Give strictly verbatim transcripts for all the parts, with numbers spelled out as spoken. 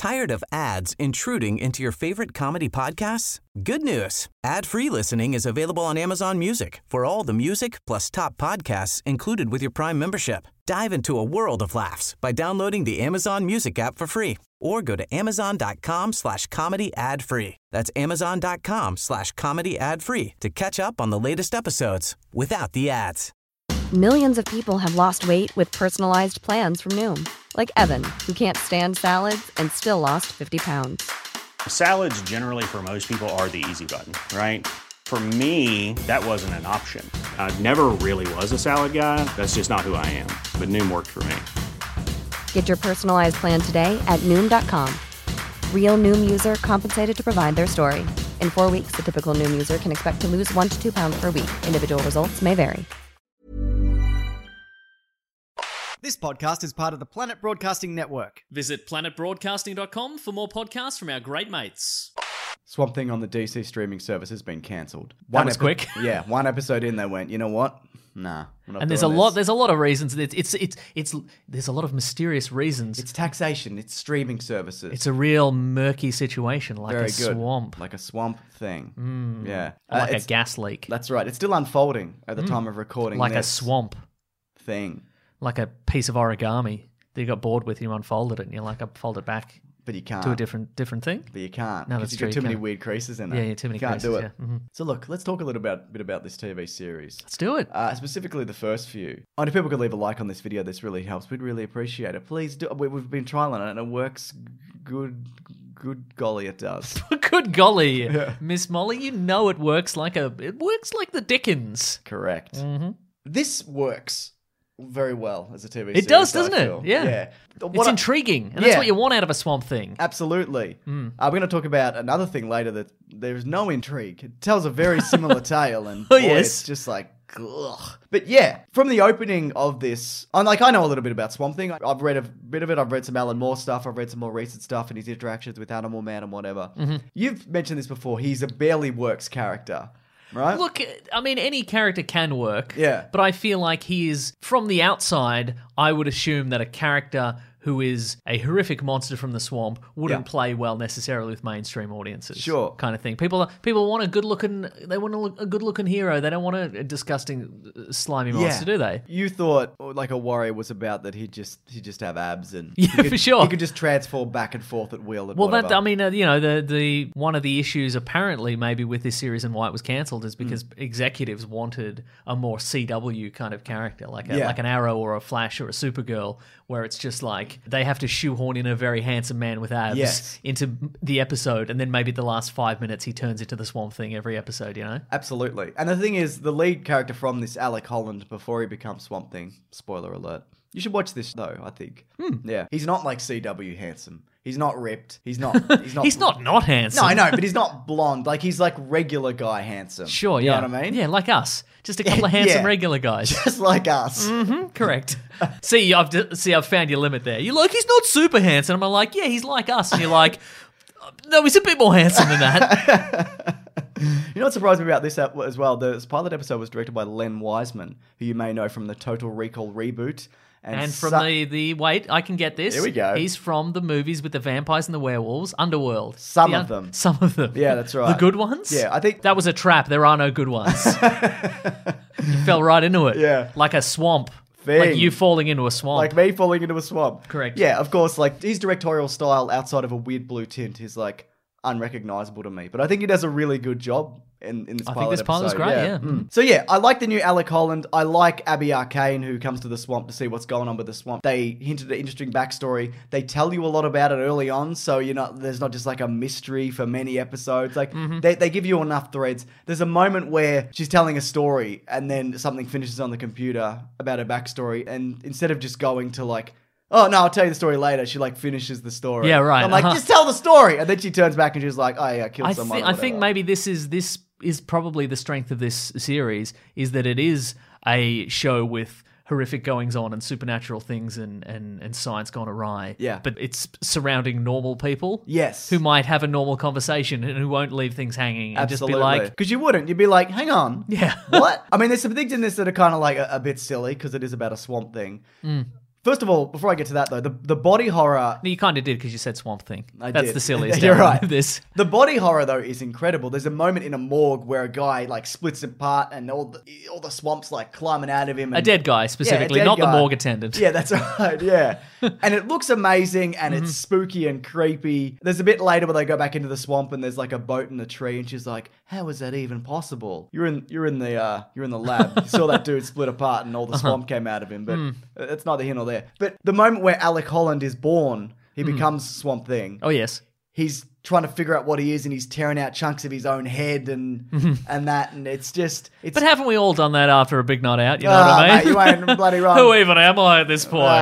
Tired of ads intruding into your favorite comedy podcasts? Good news. Ad-free listening is available on Amazon Music for all the music plus top podcasts included with your Prime membership. Dive into a world of laughs by downloading the Amazon Music app for free or go to amazon.com slash comedy ad free. That's amazon.com slash comedy ad free to catch up on the latest episodes without the ads. Millions of people have lost weight with personalized plans from Noom. Like Evan, who can't stand salads and still lost fifty pounds. Salads generally for most people are the easy button, right? For me, that wasn't an option. I never really was a salad guy. That's just not who I am. But Noom worked for me. Get your personalized plan today at Noom dot com. Real Noom user compensated to provide their story. In four weeks, the typical Noom user can expect to lose one to two pounds per week. Individual results may vary. This podcast is part of the Planet Broadcasting Network. Visit planet broadcasting dot com for more podcasts from our great mates. Swamp Thing on the D C streaming service has been cancelled. That was quick. Yeah, one episode in, they went, you know what? Nah. we're not And there's a doing lot. this. There's a lot of reasons. It's it's it's it's. There's a lot of mysterious reasons. It's taxation. It's streaming services. It's a real murky situation, like Very a good. swamp, Like a swamp thing. Mm. Yeah. or like Uh, a it's- gas leak, That's right. It's still unfolding at the time of recording like a this swamp, thing. like a piece of origami that you got bored with. And you unfolded it, and you're like, I fold it back But you can't. to a different different thing. But you can't. No, 'cause that's you've true, got you too many can't. weird creases in it. Yeah, yeah, too many you can't creases, do it. yeah. Mhm. So look, let's talk a little about, bit about this T V series. Let's do it. Uh, specifically the first few. And if people could leave a like on this video, this really helps. We'd really appreciate it. Please do. We, we've been trialing it and it works good. Good golly, it does. Good golly, Yeah. Miss Molly, you know it works like a. It works like the Dickens. Correct. Mm-hmm. This works very well as a T V series. It does, I doesn't it? feel. Yeah. Yeah. It's What I- intriguing, and Yeah. that's what you want out of a Swamp Thing. Absolutely. Mm. Uh, we're going to talk about another thing later that there's no intrigue. It tells a very similar tale, and Oh, boy, yes. it's just like, ugh. But yeah, from the opening of this, I'm like, I know a little bit about Swamp Thing. I've read a bit of it. I've read some Alan Moore stuff. I've read some more recent stuff and his interactions with Animal Man and whatever. Mm-hmm. You've mentioned this before. He's a barely works character, right? Look, I mean, any character can work. Yeah. But I feel like he is, from the outside, I would assume that a character who is a horrific monster from the swamp wouldn't Yeah. play well necessarily with mainstream audiences. Sure. Kind of thing. People people want a good looking, they want a, look, a good looking hero. They don't want a, a disgusting, uh, slimy monster, do they? You thought like a warrior was about that he'd just he'd just have abs and Yeah, he could, for sure. he could just transform back and forth at will. And Well, whatever. that I mean, uh, you know, the the one of the issues apparently maybe with this series and why it was cancelled is because Mm. executives wanted a more C W kind of character, like a, Yeah. like an Arrow or a Flash or a Supergirl, where it's just like they have to shoehorn in a very handsome man with abs Yes. into the episode, and then maybe the last five minutes he turns into the Swamp Thing every episode. You know, Absolutely. And the thing is, the lead character from this, Alec Holland, before he becomes Swamp Thing, spoiler alert. You should watch this though, I think. Hmm. Yeah. He's not like C W handsome. He's not ripped. He's not he's not he's not not handsome. No, I know, but he's not blonde. Like he's like regular guy handsome. Sure, you yeah, know what I mean? Yeah, like us, just a couple of handsome Yeah. regular guys. Just like us. Mm-hmm, correct. see, I've d- see, I've found your limit there. You're like, he's not super handsome. I'm like, yeah, he's like us. And you're like, no, he's a bit more handsome than that. You know what surprised me about this ep- as well? The pilot episode was directed by Len Wiseman, who you may know from the Total Recall reboot. And from su- the, the wait, I can get this. Here we go. He's from the movies with the vampires and the werewolves, Underworld. Some The of them. Some of them. Yeah, that's right. The good ones. Yeah, I think- that was a trap. There are no good ones. You fell right into it. Yeah. like a swamp. Thing. Like you falling into a swamp. Like me falling into a swamp. Correct. Yeah, of course, like his directorial style outside of a weird blue tint is like unrecognizable to me. But I think he does a really good job in, in this I pilot think this pilot was episode. great, yeah. Mm. So yeah, I like the new Alec Holland. I like Abby Arcane, who comes to the swamp to see what's going on with the swamp. They hinted at an interesting backstory. They tell you a lot about it early on, so you're not there's not just like a mystery for many episodes. Like Mm-hmm. they, they give you enough threads. There's a moment where she's telling a story and then something finishes on the computer about her backstory, and instead of just going to like, oh, no, I'll tell you the story later, she, like, finishes the story. Yeah, right, I'm like, uh-huh. just tell the story! And then she turns back and she's like, oh, yeah, I killed I, someone. thi- or I think whatever. maybe this is this is probably the strength of this series is that it is a show with horrific goings on and supernatural things and, and, and science gone awry. Yeah. But it's surrounding normal people. Yes. Who might have a normal conversation and who won't leave things hanging and Absolutely. just be like, Because you wouldn't. You'd be like, hang on. Yeah. What? I mean, there's some things in this that are kind of like a, a bit silly because it is about a swamp thing. Mm. First of all, before I get to that though, the, the body horror... You kind of did because you said Swamp Thing. I That's did. the silliest You're element right. of this. The body horror though is incredible. There's a moment in a morgue where a guy like splits apart and all the all the swamp's like climbing out of him. And, A dead guy, specifically, dead not guy. the morgue attendant. Yeah, that's right. Yeah. And it looks amazing and it's spooky and creepy. There's a bit later where they go back into the swamp and there's like a boat in a tree and she's like, how is that even possible? You're in you're in the uh, you're in the lab. You saw that dude split apart and all the swamp came out of him, but it's neither here nor there. But the moment where Alec Holland is born, he becomes Swamp Thing. Oh, yes. He's trying to figure out what he is and he's tearing out chunks of his own head and and that, and it's just it's But haven't we all done that after a big night out? You know Ah, what I mean? mate, you ain't bloody wrong. Who even am I at this point?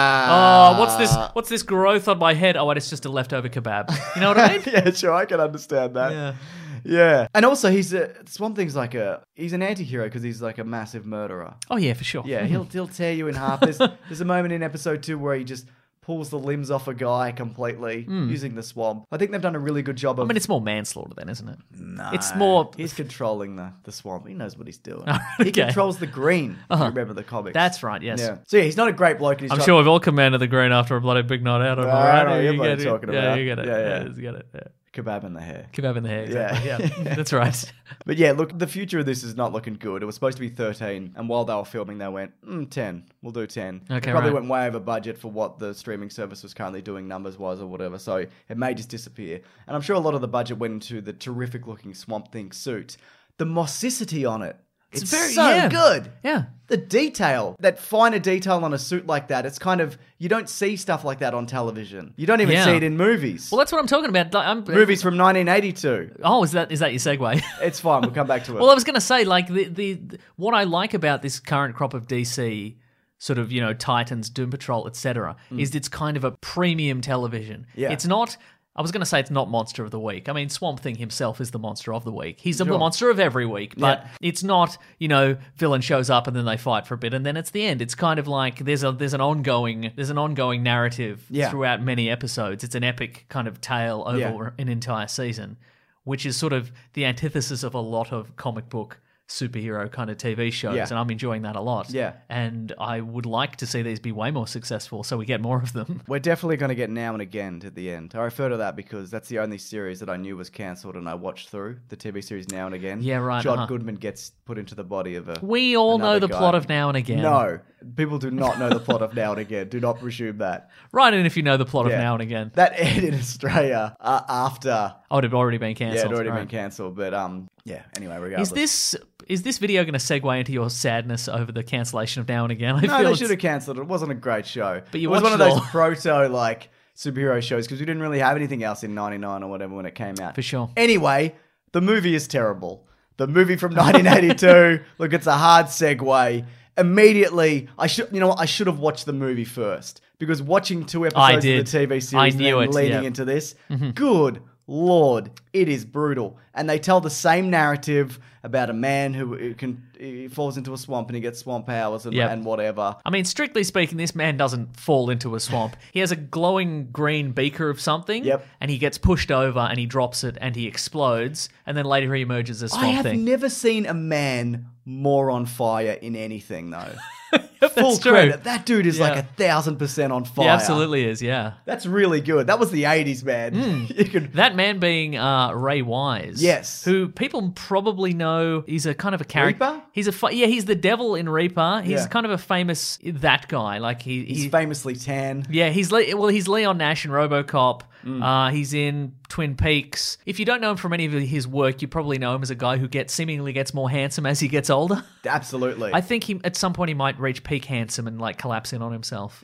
Ah. Oh, what's this? What's this growth on my head? Oh, it's just a leftover kebab. You know what I mean? Yeah, sure, I can understand that. Yeah. Yeah. And also he's a Swamp Thing's like a he's an anti-hero because he's like a massive murderer. Oh yeah, for sure. Yeah, he'll he'll tear you in half. There's there's a moment in episode two where he just pulls the limbs off a guy completely using the swamp. I think they've done a really good job of I mean, it's more manslaughter then, isn't it? No, It's more. he's controlling the, the swamp. He knows what he's doing. Okay. He controls the green. If you remember the comics. That's right. Yes. Yeah. So yeah, he's not a great bloke. And he's I'm try- sure we've all commanded the green after a bloody big night out. Am I I right? know, You you know what get I'm it. talking Yeah, about. you get it. Yeah, yeah. Yeah, you get it. Yeah. Kebab in the hair. Kebab in the hair. Exactly. Yeah. Yeah, that's right. But yeah, look, the future of this is not looking good. It was supposed to be thirteen, and while they were filming, they went, mm, ten. We'll do ten. Okay, they probably right. went way over budget for what the streaming service was currently doing numbers-wise or whatever, so it may just disappear. And I'm sure a lot of the budget went into the terrific-looking Swamp Thing suit. The mossicity on it. It's, It's very- so yeah. good. Yeah. The detail, that finer detail on a suit like that, it's kind of, you don't see stuff like that on television. You don't even Yeah. see it in movies. Well, that's what I'm talking about. Like, I'm, Movies from nineteen eighty-two. Oh, is that is that your segue? It's fine, we'll come back to it. Well, I was going to say, like, the, the the what I like about this current crop of D C sort of, you know, Titans, Doom Patrol, et cetera, is it's kind of a premium television. Yeah. It's not. I was going to say it's not Monster of the Week. I mean, Swamp Thing himself is the Monster of the Week. He's the Sure. Monster of every week, but Yeah. it's not, you know, villain shows up and then they fight for a bit and then it's the end. It's kind of like there's a there's an ongoing there's an ongoing narrative Yeah. throughout many episodes. It's an epic kind of tale over Yeah. an entire season, which is sort of the antithesis of a lot of comic book superhero kind of T V shows, Yeah. and I'm enjoying that a lot. Yeah. And I would like to see these be way more successful so we get more of them. We're definitely going to get Now and Again at the end. I refer to that because that's the only series that I knew was cancelled and I watched through, the T V series Now and Again. Yeah, right, John uh-huh. Goodman gets put into the body of a... We all know another the guy. plot of Now and Again. No, people do not know the plot of Now and Again. Do not presume that. Write in if you know the plot Yeah. of Now and Again. That aired in Australia uh, after... Oh, it had already been Yeah, cancelled. it had already right. been cancelled, but um, yeah, anyway, regardless. Is this is this video going to segue into your sadness over the cancellation of Now and Again? I No, feel they it's- should have cancelled it. It wasn't a great show. But you it was one of watched it those all. proto, like, superhero shows because we didn't really have anything else in ninety-nine or whatever when it came out. For sure. Anyway, the movie is terrible. The movie from nineteen eighty-two, look, it's a hard segue. Immediately, I should, you know what, I should have watched the movie first because watching two episodes did. of the T V series I and knew then it, leading yeah. into this, good Lord, it is brutal. And they tell the same narrative about a man who who can he falls into a swamp and he gets swamp powers and, Yep. and whatever. I mean, strictly speaking, this man doesn't fall into a swamp. He has a glowing green beaker of something, Yep. and he gets pushed over and he drops it and he explodes, and then later he emerges as Swamp I have Thing. never seen a man more on fire in anything, though. That's Full true. credit. That dude is like Yeah. a thousand percent on fire. He absolutely is, yeah. That's really good. That was the eighties, man. You could. That man being uh, Ray Wise. Yes. Who people probably know, he's a kind of a character. Reaper? He's a fa- yeah, he's the devil in Reaper. He's Yeah. kind of a famous that guy. Like he, He's he famously tan. yeah, he's Le- well, he's Leon Nash in RoboCop. Mm. Uh, he's in Twin Peaks. If you don't know him from any of his work, you probably know him as a guy who gets seemingly gets more handsome as he gets older. Absolutely. I think he at some point he might reach peak handsome and like collapse in on himself.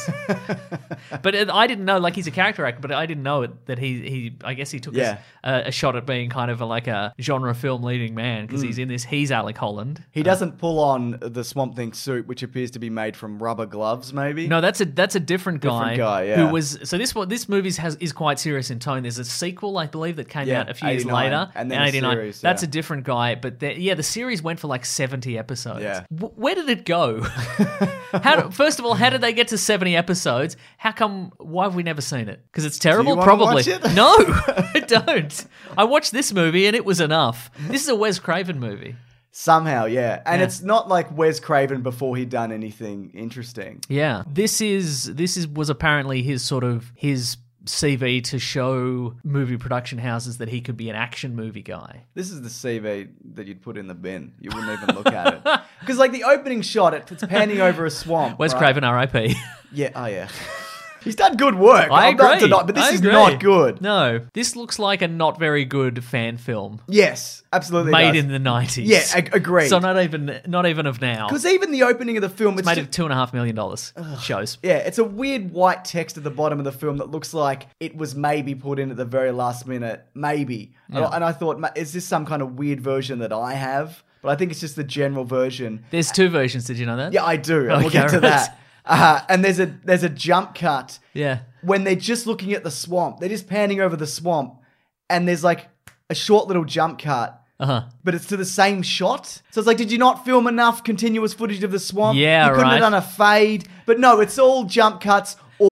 But but it, I didn't know, like, he's a character actor, but I didn't know it, that he he I guess he took Yeah. a, a shot at being kind of a, like a genre film leading man because Mm. he's in this. He's Alec Holland. he doesn't pull on the Swamp Thing suit, which appears to be made from rubber gloves, maybe. No, that's a that's a different guy. Different guy, yeah. Who was so this one this movie has is quite serious in tone. There's a sequel, I believe, that came Yeah, out a few years eighty-nine, later, and then in a eighty-nine. series, That's yeah. a different guy, but the, yeah, the series went for like seventy episodes. Yeah. W- where did it go? how do, first of all, how did they get to seventy episodes? How come? Why have we never seen it? Because it's terrible. wanna Probably watch it? no, I don't. I watched this movie and it was enough. This is a Wes Craven movie. Somehow, yeah. And Yeah. it's not like Wes Craven before he'd done anything interesting. Yeah. This is this is was apparently his sort of his C V to show movie production houses that he could be an action movie guy. This is the C V that you'd put in the bin. You wouldn't even look at it. Because, like, the opening shot, it, it's panning over a swamp. Wes right? Craven, R I P Yeah, oh, yeah. He's done good work. I I'm not agree. denying- but this I is agree. not good. No, this looks like a not very good fan film Yes, absolutely. made does. in the nineties. Yeah, ag- agreed. So not even not even of now. Because even the opening of the film, It's it's made just- of two and a half million dollars. Shows. yeah, it's a weird white text at the bottom of the film that looks like it was maybe put in at the very last minute. Maybe. And Yeah. I- And I thought, "Ma- is this some kind of weird version that I have? But I think it's just the general version. There's two versions. Did you know that? Yeah, I do. And we'll Okay, get to right. that. Uh, and there's a there's a jump cut Yeah. when they're just looking at the swamp. They're just panning over the swamp, and there's like a short little jump cut. Uh huh. But it's to the same shot. So it's like, did you not film enough continuous footage of the swamp? Yeah, You couldn't right. have done a fade. But no, it's all jump cuts. Or-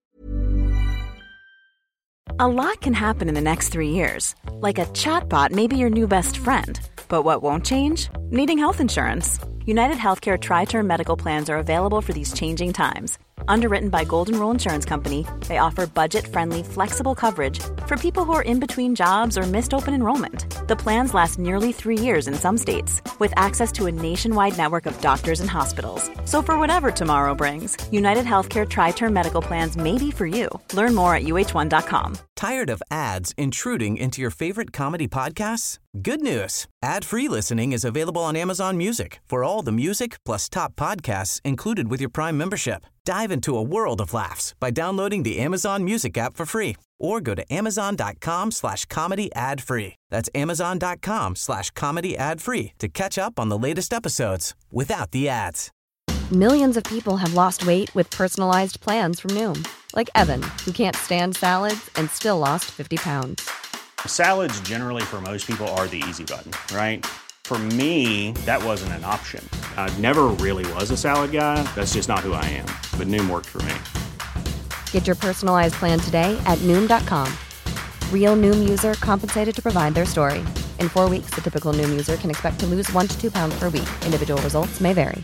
A lot can happen in the next three years. Like a chatbot may be your new best friend. But what won't change? Needing health insurance. United Healthcare Tri-Term Medical Plans are available for these changing times. Underwritten by Golden Rule Insurance Company, they offer budget-friendly, flexible coverage for people who are in between jobs or missed open enrollment. The plans last nearly three years in some states, with access to a nationwide network of doctors and hospitals. So for whatever tomorrow brings, United Healthcare Tri-Term Medical Plans may be for you. Learn more at U H one dot com. Tired of ads intruding into your favorite comedy podcasts? Good news. Ad-free listening is available on Amazon Music for all the music plus top podcasts included with your Prime membership. Dive into a world of laughs by downloading the Amazon Music app for free or go to amazon.com slash comedy ad free. That's amazon.com slash comedy ad free to catch up on the latest episodes without the ads. Millions of people have lost weight with personalized plans from Noom, like Evan, who can't stand salads and still lost fifty pounds. Salads generally for most people are the easy button, right? For me, that wasn't an option. I never really was a salad guy. That's just not who I am. But Noom worked for me. Get your personalized plan today at Noom dot com. Real Noom user compensated to provide their story. In four weeks, the typical Noom user can expect to lose one to two pounds per week. Individual results may vary.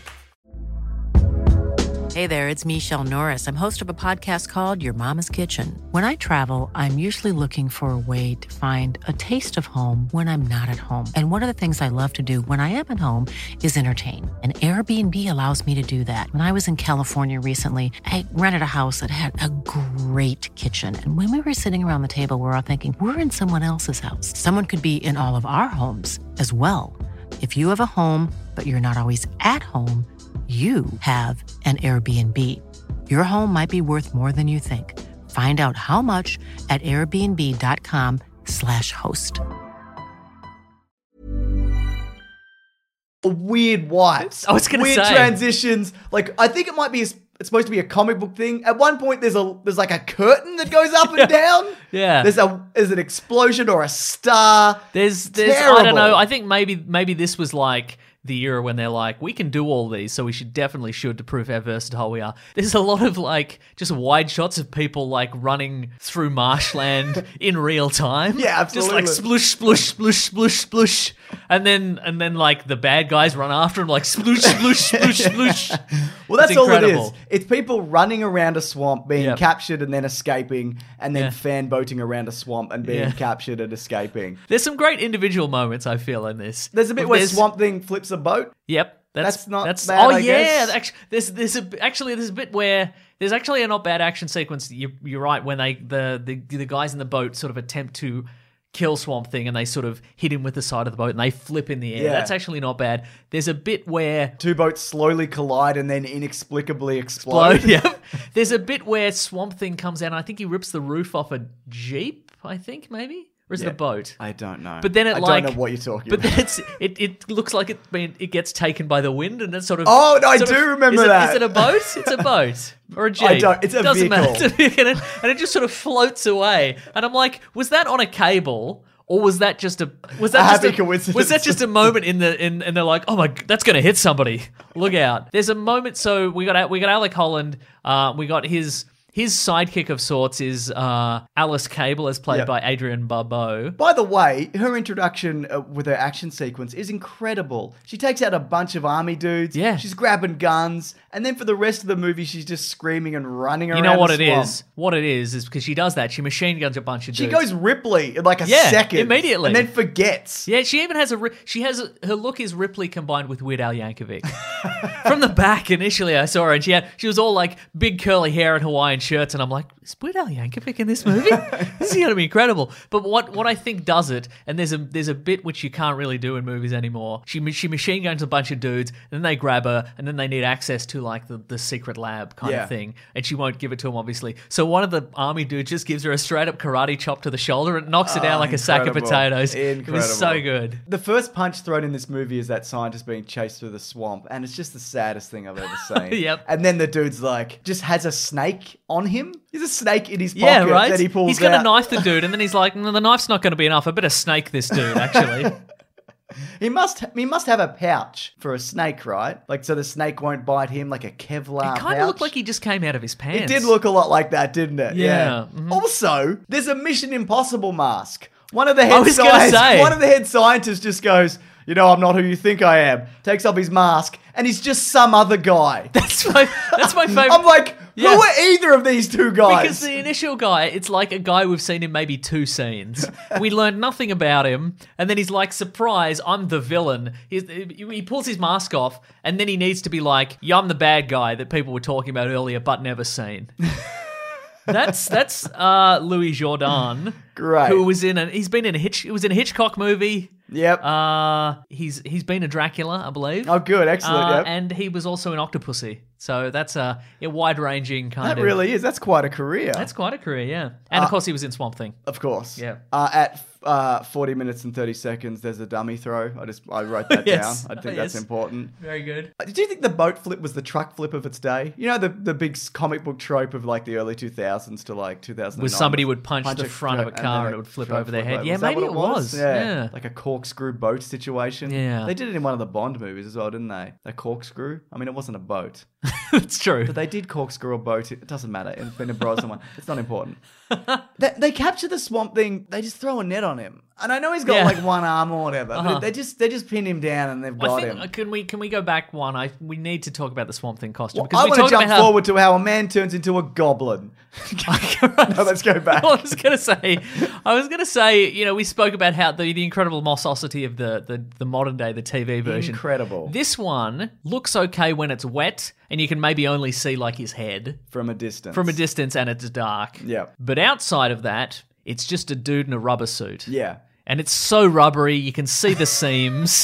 Hey there, it's Michelle Norris. I'm host of a podcast called Your Mama's Kitchen. When I travel, I'm usually looking for a way to find a taste of home when I'm not at home. And one of the things I love to do when I am at home is entertain. And Airbnb allows me to do that. When I was in California recently, I rented a house that had a great kitchen. And when we were sitting around the table, we were all thinking, we're in someone else's house. Someone could be in all of our homes as well. If you have a home, but you're not always at home, you have an Airbnb. Your home might be worth more than you think. Find out how much at airbnb.com slash host. weird wipes. I was gonna weird say. transitions. Like, I think it might be. A, it's supposed to be a comic book thing. At one point, there's a there's like a curtain that goes up and down. Yeah. There's a there's an explosion or a star. There's, there's, I Terrible. don't know. I think maybe, maybe this was like the era when they're like, we can do all these, so we should definitely should to prove how versatile we are. There's a lot of like just wide shots of people like running through marshland in real time. Yeah, Just like absolutely. splush, splush, splush, splush, splush, and then and then like the bad guys run after him like splush, splush, splush, splush. Well, that's It's all it is. incredible. It's people running around a swamp, being Yep. captured and then escaping, and then Yeah. fan boating around a swamp and being Yeah. captured and escaping. There's some great individual moments I feel in this. There's a bit where There's- Swamp Thing flips a boat. Yep. That's, That's not that's, bad, Oh I yeah, guess. actually, there's there's a actually there's a bit where there's actually a not bad action sequence. You, you're right when they the, the the guys in the boat sort of attempt to kill Swamp Thing and they sort of hit him with the side of the boat and they flip in the air. Yeah. That's actually not bad. There's a bit where Two boats slowly collide and then inexplicably explode. Explode, yeah. There's a bit where Swamp Thing comes out and I think he rips the roof off a Jeep, I think, maybe? Or is it Yeah. a boat? I don't know. But then it I like don't know what you're talking But about. then it's it, it looks like it been it gets taken by the wind and it sort of Oh, no, I sort do of- remember is it, that. Is it a boat? It's a boat or a jeep. I don't- it's a Doesn't vehicle. matter. It's a vehicle. And it, and it just sort of floats away. And I'm like, was that on a cable? Or was that just a was that A just happy a, coincidence. Was that just a moment in the in and they're like, oh my, g- that's gonna hit somebody. Look out! There's a moment. So we got we got Alec Holland. Uh, we got his His sidekick of sorts is uh, Alice Cable, as played Yep. by Adrienne Barbeau. By the way, her introduction uh, with her action sequence is incredible. She takes out a bunch of army dudes. Yeah. She's grabbing guns. And then for the rest of the movie, she's just screaming and running You around know what the it swamp. is? What it is is because she does that. She machine guns a bunch of She dudes. goes Ripley in like a Yeah, second. immediately. And then forgets. Yeah, she even has a. Ri- She has a, her look is Ripley combined with Weird Al Yankovic. From the back, initially, I saw her, and she had she was all like big curly hair and Hawaiian shirts, and I'm like, is Weird Al Yankovic in this movie? This is going to be incredible. But what what I think does it, and there's a there's a bit which you can't really do in movies anymore. She she machine guns a bunch of dudes, and then they grab her, and then they need access to like the, the secret lab kind Yeah. of thing, and she won't give it to him, obviously. So one of the army dudes just gives her a straight up karate chop to the shoulder and knocks her down like a sack of incredible. potatoes. Incredible. It was so good. The first punch thrown in this movie is that scientist being chased through the swamp, and it's just the saddest thing I've ever seen. Yep. And then the dude's like, just has a snake on him. There's a snake in his pocket Yeah, right. that he pulls He's going to out. knife the dude, and then he's like, "No, the knife's not going to be enough. I better snake this dude." Actually, He must he must have a pouch for a snake, right? Like so the snake won't bite him, like a Kevlar it kind pouch. of looked like he just came out of his It pants. did look a lot like that, didn't it? Yeah. Mhm. Also, there's a Mission Impossible mask. One of the head I was gonna scientists, say. one of the head scientists just goes, "You know, I'm not who you think I am." Takes off his mask, and he's just some other guy. That's my that's my favorite. I'm like, Yeah. who are either of these two guys? Because the initial guy, it's like a guy we've seen in maybe two scenes. We learned nothing about him, and then he's like, surprise, I'm the villain. He's, he pulls his mask off, and then he needs to be like, yeah, I'm the bad guy that people were talking about earlier, but never seen. That's that's uh, Louis Jourdan, Great. who was in a he's been in a Hitch. It was in a Hitchcock movie. Yep. Uh, he's he's been a Dracula, I believe. oh, good, excellent. Uh, yep. And he was also in Octopussy. So that's a, a wide-ranging kind That of... really is. That's quite a career. That's quite a career, yeah. And, of course, he was in Swamp Thing. Of course. Yeah. Uh, at uh, forty minutes and thirty seconds, there's a dummy throw. I just I wrote that Yes. down. I think Yes. that's important. Very good. Uh, Did you think the boat flip was the truck flip of its day? You know the the big s- comic book trope of like the early two thousands to like two thousand nine. Was somebody would punch the front of a truck car then and it would flip truck over their flip head. over. Yeah, Was that maybe what it was. Yeah. Like a corkscrew boat situation. Yeah. They did it in one of the Bond movies as well, didn't they? A corkscrew? I mean, it wasn't a boat. It's true. But they did corkscrew a boat. It doesn't matter. It's been a Brosnan one. It's not important. they, they capture the Swamp Thing. They just throw a net on him, and I know he's got Yeah. like one arm or whatever. Uh-huh. But they just they just pin him down and they've I got think, him. uh, can we can we go back one? I we need to talk about the Swamp Thing costume Well, because I we want to talked jump about how, forward to how a man turns into a goblin. No, let's go back. I was gonna say, I was gonna say, you know, we spoke about how the, the incredible mossosity of the, the the modern day, the T V version. Incredible. This one looks okay when it's wet, and you can maybe only see like his head From a distance. from a distance, and it's dark. Yeah. But outside of that, it's just a dude in a rubber suit. Yeah. And it's so rubbery, you can see the seams.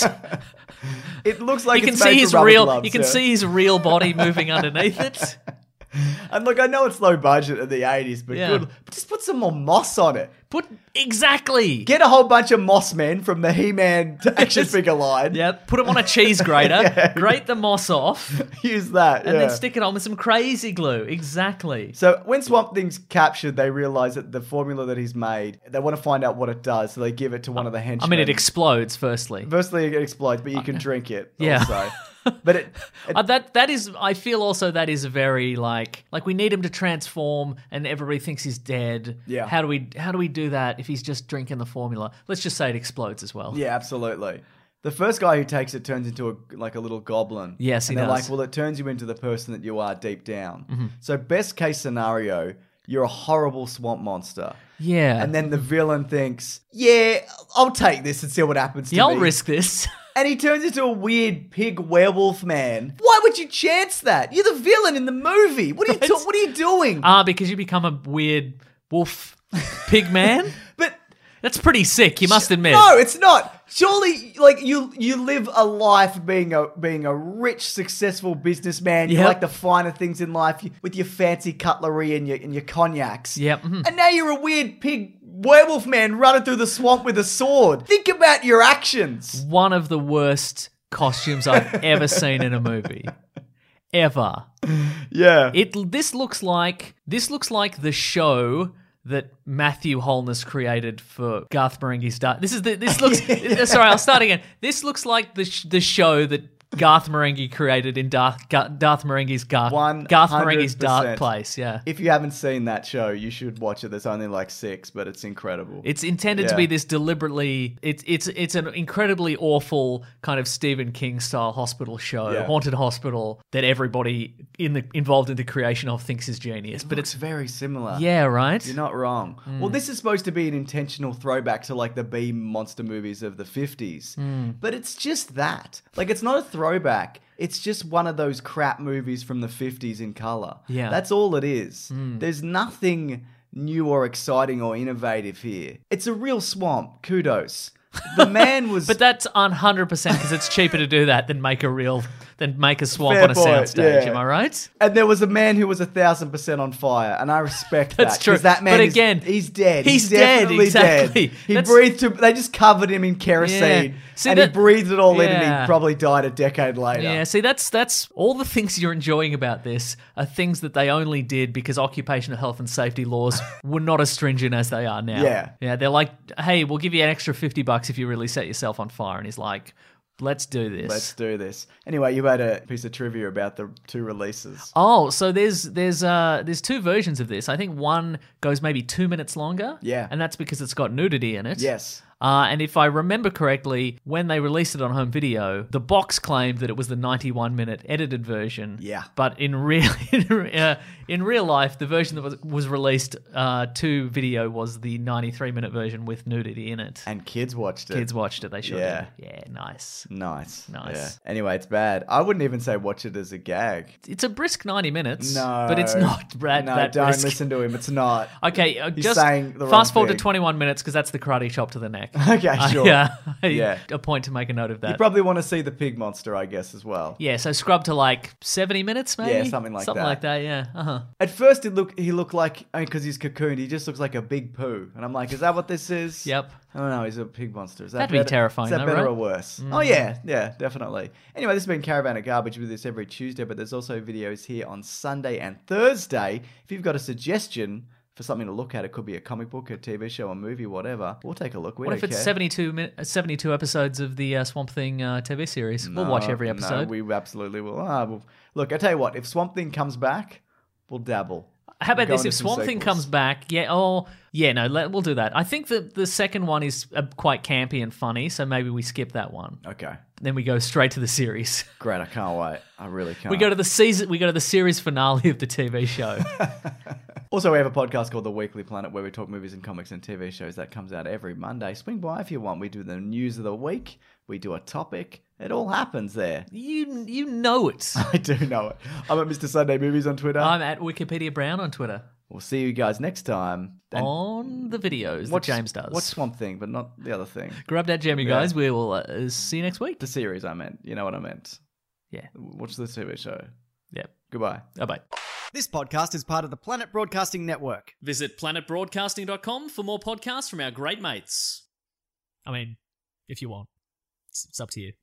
It looks like you can it's made see for his rubber real gloves, you can yeah. see his real body moving underneath it. And look, I know it's low budget in the eighties, but Yeah. good. But just put some more moss on it. Put exactly. Get a whole bunch of moss men from the He-Man action Yes. figure line. Yeah, put him on a cheese grater, Yeah. grate the moss off, Use that. and yeah. then stick it on with some crazy glue. Exactly. So when Swamp Thing's captured, they realize that the formula that he's made, they want to find out what it does, so they give it to one of the I henchmen. mean, it explodes. Firstly, Firstly, it explodes, but you can drink it. Yeah. Also. But it, it Uh, that that is. I feel also that is very like like we need him to transform, and everybody thinks he's dead. Yeah. How do we how do we do that if he's just drinking the formula? Let's just say it explodes as well. yeah, absolutely. The first guy who takes it turns into a like a little goblin. Yes, he and they're does. like, well, it turns you into the person that you are deep down. Mm-hmm. So best case scenario, you're a horrible swamp monster. Yeah. And then the villain thinks, yeah, I'll take this and see what happens to yeah, me. I'll risk this. And he turns into a weird pig werewolf man. Why would you chance that? You're the villain in the movie. What are you? Do- what are you doing? Ah, because you become a weird wolf pig man. but That's pretty sick. You must admit. no, it's not. Surely, like you, you live a life being a being a rich, successful businessman. You Yep. like the finer things in life you, with your fancy cutlery and your and your cognacs. Yep. mhm. And now you're a weird pig werewolf man running through the swamp with a sword. Think about your actions. One of the worst costumes I've ever seen in a movie. Ever. Yeah. It this looks like this looks like the show that Matthew Holness created for Garth Marenghi's Dark. This is the this looks sorry, I'll start again. This looks like the sh- the show that Garth Marenghi created in Darth, Gar- Darth Marenghi's Garth, Garth Marenghi's Dark Place. Yeah. If you haven't seen that show, you should watch it. There's only like six, but it's incredible. It's intended Yeah. to be this deliberately. It's it's it's an incredibly awful kind of Stephen King style hospital show, Yeah. haunted hospital that everybody in the involved in the creation of thinks is genius. But But it's it's very similar. yeah, right. You're not wrong. Well, this is supposed to be an intentional throwback to like the B monster movies of the fifties. But it's just that. Like, it's not a throwback. It's just one of those crap movies from the fifties in color. Yeah. That's all it is. There's nothing new or exciting or innovative here. It's a real swamp. Kudos. The man was... But that's one hundred percent because it's cheaper to do that than make a real than make a swamp Fair on a point, soundstage. yeah. Am I right? And there was a man who was a thousand percent on fire, and I respect That's that. true. 'cause that man But is- again, he's dead. he's dead, definitely exactly. dead. He That's- breathed. To, they just covered him in kerosene, Yeah. See, and that- he breathed it all in, and Yeah. he probably died a decade later. Yeah, see, that's that's all the things you're enjoying about this are things that they only did because occupational health and safety laws were not as stringent as they are now. Yeah. yeah, they're like, hey, we'll give you an extra fifty bucks if you really set yourself on fire, and he's like, let's do this. Let's do this. Anyway, you had a piece of trivia about the two releases. Oh, so there's there's uh there's two versions of this. I think one goes maybe two minutes longer. Yeah. and that's because it's got nudity in it. Yes. Uh, and if I remember correctly, when they released it on home video, the box claimed that it was the ninety-one minute edited version. Yeah. But in real in, uh, in real life, the version that was, was released uh, to video was the ninety-three minute version with nudity in it. And kids watched it. Kids watched it. They sure Yeah. did. Yeah, nice. Nice. Nice. Yeah. Anyway, it's bad. I wouldn't even say watch it as a gag. It's a brisk ninety minutes. No. but it's not Brad. No, that don't brisk. listen to him. It's not. Okay, uh, He's just saying the wrong fast forward thing. to twenty-one minutes because that's the karate chop to the neck. Okay, Uh, sure. yeah, Yeah. a point to make a note of that. You probably want to see the pig monster, I guess, as well. Yeah, so scrub to like seventy minutes, maybe. Yeah, something like something that. like that. Yeah. Uh huh. At first, it looked he looked like because he's cocooned, he just looks like a big poo, and I'm like, is that what this is? Yep. I don't know. He's a pig monster. Is that That'd be better? terrifying, Is that though, better right? or worse? Oh yeah, yeah, definitely. Anyway, this has been Caravan of Garbage. We do this every Tuesday, but there's also videos here on Sunday and Thursday. If you've got a suggestion for something to look at, it could be a comic book, a T V show, a movie, whatever. We'll take a look. We What don't if it's care. seventy-two, min- seventy-two episodes of the uh, Swamp Thing uh, T V series? We'll watch No, every No, episode. we absolutely will. Ah, well, look, I tell you what. If Swamp Thing comes back, we'll dabble. How about We'll go this? into If some Swamp Thing sequels. comes back, yeah, oh, yeah, no, let, we'll do that. I think that the second one is uh, quite campy and funny, so maybe we skip that one. Okay, Then we go straight to the series. great. I can't wait. I really can't. We go to the season. We go to the series finale of the T V show. Also, we have a podcast called The Weekly Planet where we talk movies and comics and T V shows. That comes out every Monday. Swing by if you want. We do the news of the week. We do a topic. It all happens there. you you know it. I do know it. I'm at Mister Sunday Movies on Twitter. I'm at Wikipedia Brown on Twitter. We'll see you guys next time. And On the videos watch that James does. Watch Swamp Thing, but not the other thing. Grab that gem, you Yeah. guys. We will uh, see you next week. The series I meant. You know what I meant. Yeah. Watch the T V show. Yep. Goodbye. Bye bye. This podcast is part of the Planet Broadcasting Network. Visit planet broadcasting dot com for more podcasts from our great mates. I mean, if you want, it's, it's up to you.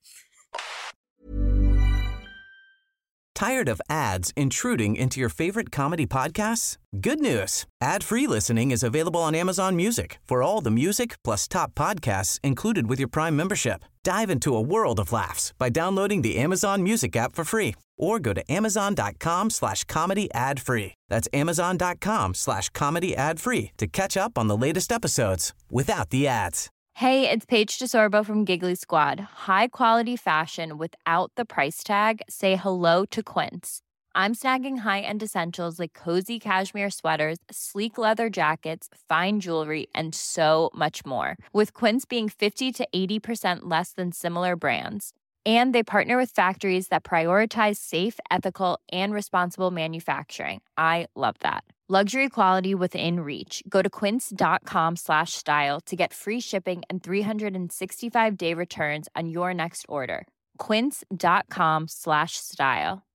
Tired of ads intruding into your favorite comedy podcasts? Good news. Ad-free listening is available on Amazon Music for all the music plus top podcasts included with your Prime membership. Dive into a world of laughs by downloading the Amazon Music app for free or go to amazon.com slash comedy ad free. That's amazon.com slash comedy ad free to catch up on the latest episodes without the ads. Hey, it's Paige DeSorbo from Giggly Squad. High quality fashion without the price tag. Say hello to Quince. I'm snagging high-end essentials like cozy cashmere sweaters, sleek leather jackets, fine jewelry, and so much more. With Quince being fifty to eighty percent less than similar brands. And they partner with factories that prioritize safe, ethical, and responsible manufacturing. I love that. Luxury quality within reach. Go to quince.com slash style to get free shipping and three sixty-five day returns on your next order. Quince.com slash style.